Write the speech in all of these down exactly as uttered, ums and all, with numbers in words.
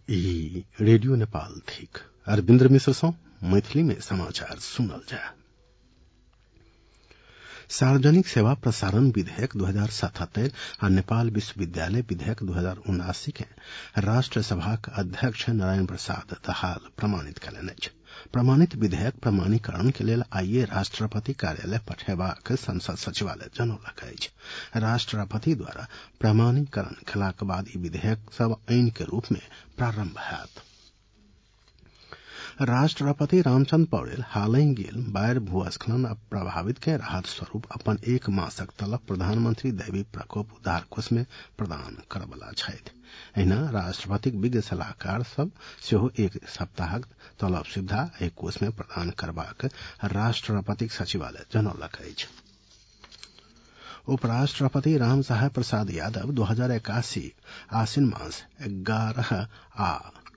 ई radio Nepal थिक अरविन्द्र मिश्र सौ मैथिली में समाचार सुनल जाए। सार्वजनिक सेवा प्रसारण विधेयक दू हजार सतहत्तर आ नेपाल विश्वविद्यालय विधेयक दू हजार उनासी के राष्ट्र सभाक अध्यक्ष नारायण प्रसाद दाहाल प्रमाणित कयलनि अछि। प्रमाणित विधेयक प्रमाणीकरण के लेल आइए राष्ट्रपति कार्यालय पठेबाक संसद सचिवालय जनौलक अछि। राष्ट्रपति द्वारा प्रमाणीकरण केलाक बाद ई विधेयक सब आईन के रूप में प्रारंभ होयत। राष्ट्रपति रामचंद्र पौडेल हालहि गेल बाढ़ भूस्खलन आ प्रभावित के राहत स्वरूप अपन एक मासक तलब प्रधानमंत्री दैवीय प्रकोप उद्धार कोष में प्रदान करबला छथि। एहिना राष्ट्रपतिक विज्ञ सलाहकार सब सेहो एक सप्ताहक तलब सुविधा एहि कोष में प्रदान करबाक राष्ट्रपतिक सचिवालय जनौलक अछि। उपराष्ट्रपति राम सहाय प्रसाद यादव दो हजार इक्यासी आश्विन मास ग्यारह आ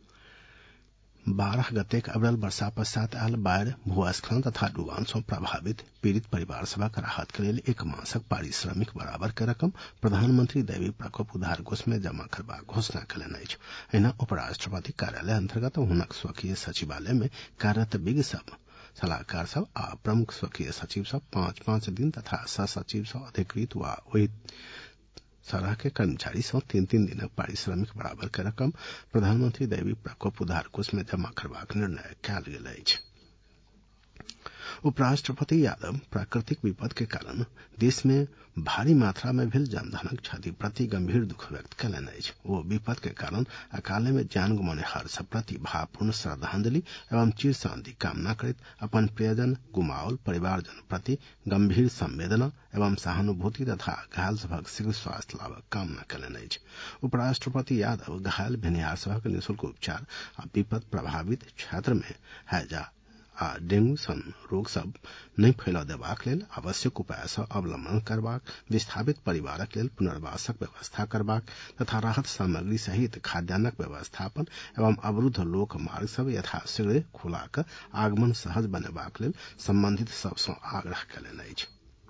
बारह गतेक अप्रैल वर्षा पश्चात आयल बाढ़ भूस्खलन तथा डुबान सँ प्रभावित पीड़ित परिवार सभक राहत के लेल एक मासक पारिश्रमिक बराबर के रकम प्रधानमंत्री दैवीय प्रकोप उद्धार कोष में जमा करबाक घोषणा कयलनि अछि। एहिना उपराष्ट्रपति कार्यालय अंतर्गत हुनक स्वकीय सचिवालय में कार्यरत विज्ञ सब सलाहकार सब आ प्रमुख स्वकीय सचिव सब पांच पांच दिन तथा सह सचिव सब अधिकृत वा ओहि सरह के कर्मचारी सौ तीन तीन दिनक पारिश्रमिक बराबर के रकम प्रधानमंत्री दैवीय प्रकोप उद्धार कोष में जमा करबाक निर्णय कयल गेल अछि। उपराष्ट्रपति यादव प्राकृतिक विपद के कारण देश में भारी मात्रा में भेल जनधनक क्षति प्रति गंभीर दुख व्यक्त कयलनि अछि। ओ विपद के कारण अकाले में जान गुमानिहार सब प्रति भावपूर्ण श्रद्धांजलि एवं चिर शांति कामना करैत अपन प्रियजन गुमाओल परिवारजन प्रति गंभीर संवेदना एवं सहानुभूति तथा घायल सभक शीघ्र स्वास्थ्य लाभक कामना कयलनि अछि। उपराष्ट्रपति यादव घायल भेनिहार सभक निःशुल्क उपचार आ विपद प्रभावित क्षेत्र में हैजा आ डेंगू सन रोग सब नहीं फैला देबाक लेल आवश्यक उपाय सब अवलंबन करबाक, विस्थापित परिवारक लेल पुनर्वासक व्यवस्था करबाक तथा राहत सामग्री सहित खाद्यान्नक व्यवस्थापन एवं अवरुद्ध लोक मार्ग सब यथाशीघ्र खुलाक आगमन सहज बनेबाक लेल संबंधित सब सँ आग्रह कयलनि अछि।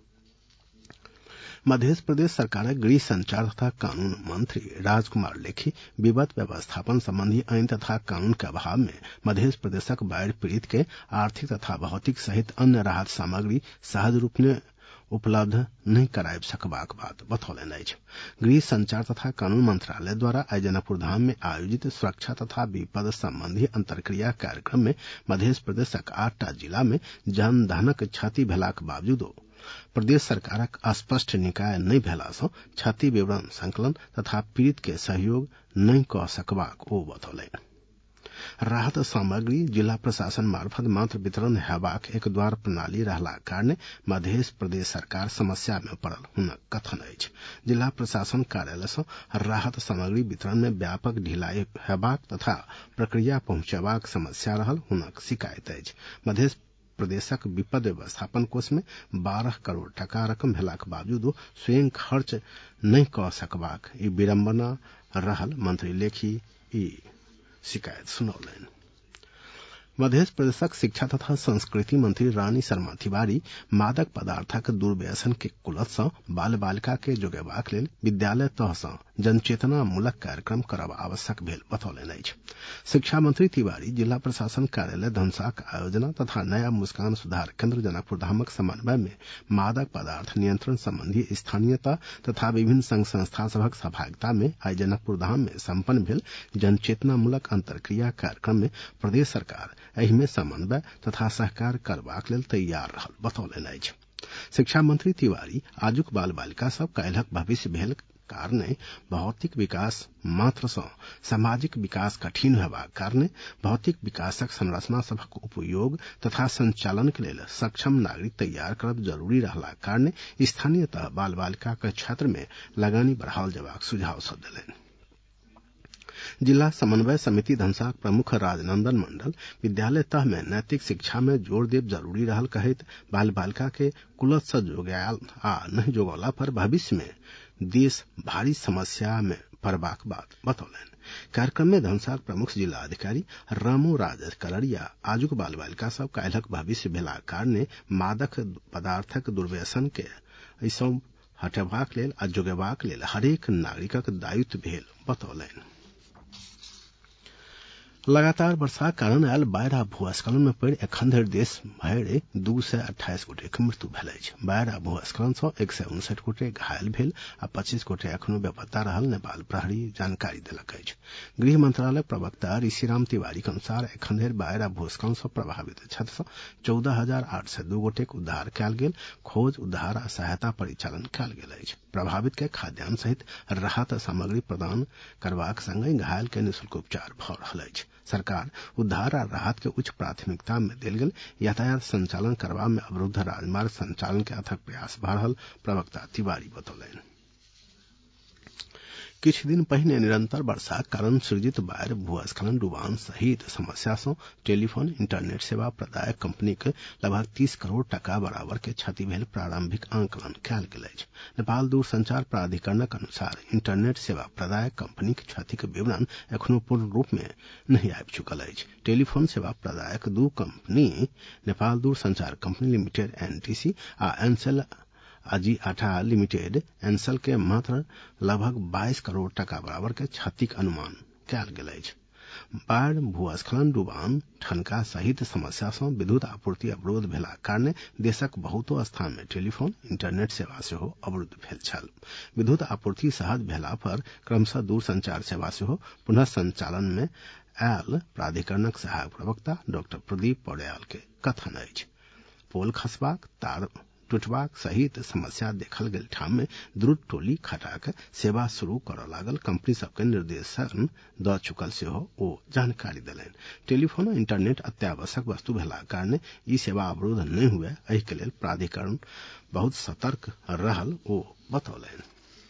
मध्य प्रदेश सरकारक गृह संचार तथा कानून मंत्री राजकुमार लेखी विपद व्यवस्थापन संबंधी आईन तथा कानून के अभाव में मध्य प्रदेशक बाढ़ पीड़ित के आर्थिक तथा भौतिक सहित अन्य राहत सामग्री सहज रूप में उपलब्ध नहीं कराब सकबाक बात बतौलनि अछि। गृह संचार तथा कानून मंत्रालय द्वारा आई जनकपुर धाम में आयोजित सुरक्षा तथा विपद संबंधी अंतरक्रिया कार्यक्रम में मध्य प्रदेशक आठटा जिला में जनधनक क्षति भेलाक बावजूदो प्रदेश सरकारक स्पष्ट निकाय नहीं भेला सँ क्षति विवरण संकलन तथा पीड़ित के सहयोग नहीं क सकबाक ओ बतौलनि। राहत सामग्री जिला प्रशासन मार्फत मात्र वितरण हेबाक एक द्वार प्रणाली रहलाक कारणे मध्य प्रदेश सरकार समस्या में पड़ल हुनक कथन अछि। जिला प्रशासन कार्यालय सँ राहत सामग्री वितरण में व्यापक ढिलाई हेबाक तथा प्रक्रिया पहुंचेबाक समस्या रहल हुनक शिकायत अछि। मध्य प्रदेशक विपद व्यवस्थापन कोष में बारह करोड़ टका रकम भेलाक बावजूदो स्वयं खर्च नहीं क सकबाक ई विडंबना रहल मंत्री लेखी ई शिकायत सुनौलनि। मध्य प्रदेशक शिक्षा तथा संस्कृति मंत्री रानी शर्मा तिवारी मादक पदार्थक दुर्व्यसन के कुलत सँ बाल बालिका के जोगेबाक लेल विद्यालय तह सँ जनचेतना मूलक कार्यक्रम करब आवश्यक भेल बतौलनि अछि। शिक्षा मंत्री तिवारी जिला प्रशासन कार्यालय धनसाक आयोजना तथा नया मुस्कान सुधार केंद्र जनकपुर धामक समन्वय में मादक पदार्थ नियंत्रण संबंधी स्थानीयता तथा विभिन्न संघ संस्था सभक सहभागिता में आई जनकपुर धाम में संपन्न भेल जनचेतना मूलक अंतरक्रिया कार्यक्रम में प्रदेश सरकार एहि में समन्वय तथा सहकार करबाक लेल तैयार रहल बतौलनि अछि। शिक्षा मंत्री तिवारी आजुक बाल बालिका सब काल्हिक भविष्य भेल कारणे भौतिक विकास मात्र सँ सामाजिक विकास कठिन हेबाक कारणे भौतिक विकासक संरचना सभक उपयोग तथा संचालन के लेल सक्षम नागरिक तैयार करब जरूरी रहलाक कारणे स्थानीयतः बाल बालिका के क्षेत्र में लगानी बढ़ाओल जयबाक सुझाव सब देलनि। जिला समन्वय समिति धनसाक प्रमुख राजनंदन मंडल विद्यालय तह में नैतिक शिक्षा में जोर देब जरूरी रहल कहैत बाल बालिका के कुलत सँ जोगायल आ नहीं जोगौला पर भविष्य में देश भारी समस्या में पड़बाक बात बतौलनि। कार्यक्रम में धनसाक प्रमुख जिला अधिकारी रामू राज कलरिया आजुक बाल बालिका सब काल्हिक भविष्य भेला कारणे मादक पदार्थक दुर्व्यसन के ऐसौ हटेबाक लेल आ जोगेबाक लेल हरेक नागरिकक दायित्व भेल बतौलनि। लगातार वर्षाक कारण आयल बाढ़ि आ भूस्खलन में पड़ि एखन धरि देश भरि दू सय अट्ठाईस गोटेक मृत्यु भेल अछि। बाढ़ि आ भूस्खलन सँ एक सय उनसठि गोटे घायल भेल आ पच्चीस गोटे एखनो बेपत्ता रहल नेपाल प्रहरी जानकारी देलक अछि। गृह मंत्रालय प्रवक्ता ऋषिराम तिवारी के अनुसार एखन धरि बाढ़ि आ भूस्खलन सँ प्रभावित क्षेत्र सँ चौदह हजार आठ सय दू गोटेक उद्धार कयल गेल। खोज उद्धार आ सहायता परिचालन कयल गेल अछि। प्रभावित के खाद्यान्न सहित राहत सामग्री प्रदान करबाक संगहि घायल के निःशुल्क उपचार भऽ रहल अछि। सरकार उद्धार आ राहत के उच्च प्राथमिकता में देल गेल यातायात संचालन करबा में अवरुद्ध राजमार्ग संचालन के अथक प्रयास भऽ रहल प्रवक्ता तिवारी बतौलनि। किछु दिन पहिने निरंतर वर्षाक कारण सृजित बाढ़ि भूस्खलन डुबान सहित समस्या सँ टेलीफोन इंटरनेट सेवा प्रदायक कंपनी के लगभग तीस करोड़ टका बराबर के क्षति भेल प्रारंभिक आंकलन कयल गेल अछि। नेपाल दूरसंचार प्राधिकरणक अनुसार इंटरनेट सेवा प्रदायक कंपनी के क्षति के विवरण एखनो पूर्ण रूप में नहीं आबि चुकल अछि। टेलीफोन सेवा प्रदायक दू कंपनी नेपाल दूरसंचार कंपनी लिमिटेड एनटीसी आ Ncell Axiata limited Ncell के मात्र लगभग बाईस करोड़ टका बराबर के क्षतिक अनुमान कयल गेल अछि। बाढ़ भूस्खलन डुबान ठनका सहित समस्या सँ विद्युत आपूर्ति अवरोध भेलाक कारणे देशक बहुतो स्थान में टेलीफोन इंटरनेट सेवा सेहो अवरुद्ध भेल छल। विद्युत आपूर्ति सहज भेला पर क्रमशः दूरसंचार सेवा सेहो पुनः संचालन में आयल प्राधिकरणक सहायक प्रवक्ता डॉक्टर प्रदीप पौड्याल के कथन अछि। पोल खसबाक, तार टूटबाक सहित समस्या देखल गेल ठाम में द्रुत टोली खटाक सेवा शुरू करऽ लागल कंपनी सबके निर्देशन द चुकल सेहो ओ जानकारी देलनि। टेलीफोन आ इंटरनेट अत्यावश्यक वस्तु भेलाक कारणे ई सेवा अवरुद्ध नहीं हुए एहि के लेल प्राधिकरण बहुत सतर्क रहल ओ बतौलनि।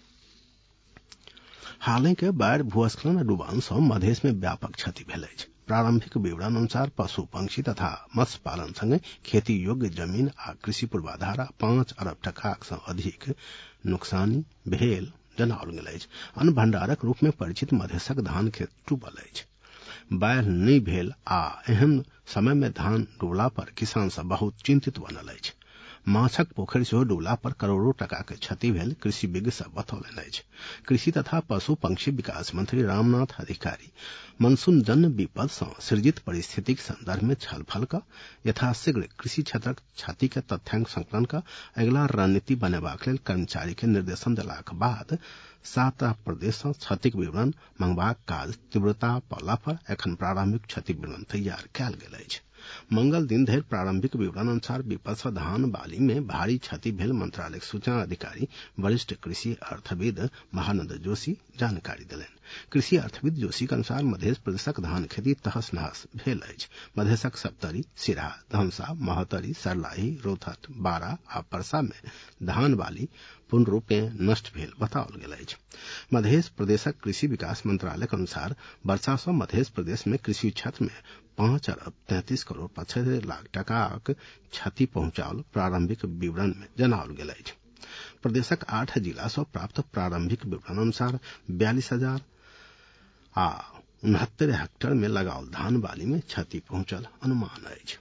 हालहि के बाढ़ि भूस्खलन आ डुबान सँ मधेश में व्यापक क्षति भेल अछि। प्रारंभिक विवरण अनुसार पशु पंक्षी तथा मत्स्य पालन संगे खेती योग्य जमीन आ कृषि पूर्वाधार पांच अरब टका सँ अधिक नुकसानी भेल जनाओल गेल अछि। अन्न भंडारक रूप में परिचित मधेशक धान खेत डूबल अछि। बाढ़ि नहीं भेल आ एहन समय में धान डूबला पर किसान सब बहुत चिंतित बनल अछि। माछक पोखरि सेहो डूबला पर करोड़ों टका के क्षति भेल कृषि विज्ञ सब बतौलनि अछि। कृषि तथा पशु पंक्षी विकास मंत्री रामनाथ अधिकारी मनसून जन्य विपद सँ सृजित परिस्थितिक संदर्भ में छलफल क यथाशीघ्र कृषि क्षेत्रक क्षति के तथ्यांक संकलन क अगिला रणनीति बनेबाक लेल कर्मचारी के निर्देशन देलाक बाद सात प्रदेश सँ क्षतिक विवरण मंगबाक काज तीव्रता पौला पर एखन प्रारंभिक क्षति विवरण तैयार कयल गेल अछि। मंगल दिन धरि प्रारंभिक विवरण अनुसार विपद सँ धान बाली में भारी क्षति भेल मंत्रालय सूचना अधिकारी वरिष्ठ कृषि अर्थविद महानंद जोशी जानकारी देलनि। कृषि अर्थविद जोशी के अनुसार मध्य प्रदेशक धान खेती तहस नहस भेल अछि। मधेशक सप्तरी, सिराहा, धमसा, महोत्तरी, सर्लाही, रोहतक, बारा आ परसा में धान बाली पूर्ण रूपे नष्ट भेल बताओल गेल अछि। मध्य प्रदेशक कृषि विकास मंत्रालय के अनुसार वर्षा सँ मध्य प्रदेश में कृषि क्षेत्र में पांच अरब तैंतीस करोड़ पचहत्तर लाख टकाक क्षति पहुंचाओल प्रारंभिक विवरण में जनाओल गेल अछि। प्रदेशक आठ जिला सँ प्राप्त प्रारंभिक विवरण अनुसार बयालीस हजार आ उनहत्तर हेक्टेयर में लगाओल धान बाली में क्षति पहुंचल अनुमान अछि।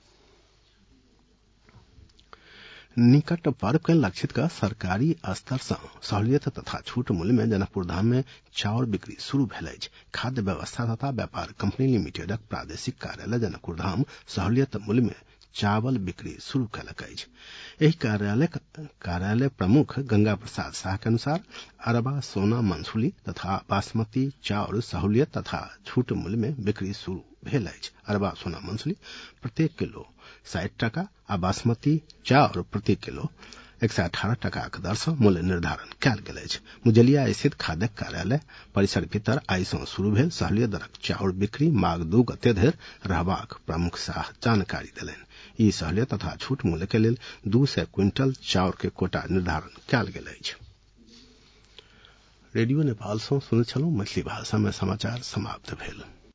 निकट पर्व के लक्षित कर सरकारी स्तर सँ सहूलियत तथा छूट मूल्य में जनकपुर धाम में चाउर बिक्री शुरू भेल अछि। खाद्य व्यवस्था तथा व्यापार कंपनी लिमिटेडक प्रादेशिक कार्यालय जनकपुर धाम सहूलियत मूल्य में चावल बिक्री शुरू कयलक अछि। एहि कार्यालय कार्यालय प्रमुख गंगा प्रसाद शाह के अनुसार अरबा सोना मंसूली तथा बासमती चाउर सहूलियत तथा छूट मूल्य में बिक्री शुरू भेल अछि। अरबा सोना मंसूली प्रति किलो साठि टका आ बासमती चाउर प्रति किलो एक सय अठारह टका के दर सँ मूल्य निर्धारण कयल गेल अछि। मुजलिया स्थित खाद्य कार्यालय परिसर भीतर आइ सँ शुरू भेल सहूलियत दरक चाउर बिक्री माघ दू गते धरि रहबाक प्रमुख शाह जानकारी देलनि। ई सहूलियत तथा छूट मूल्य के लेल दू सय क्विंटल चाउर के कोटा निर्धारण कयल गेल अछि। रेडियो नेपाल सँ सुनैत छलहुँ। मैथिली भाषा में समाचार समाप्त भेल।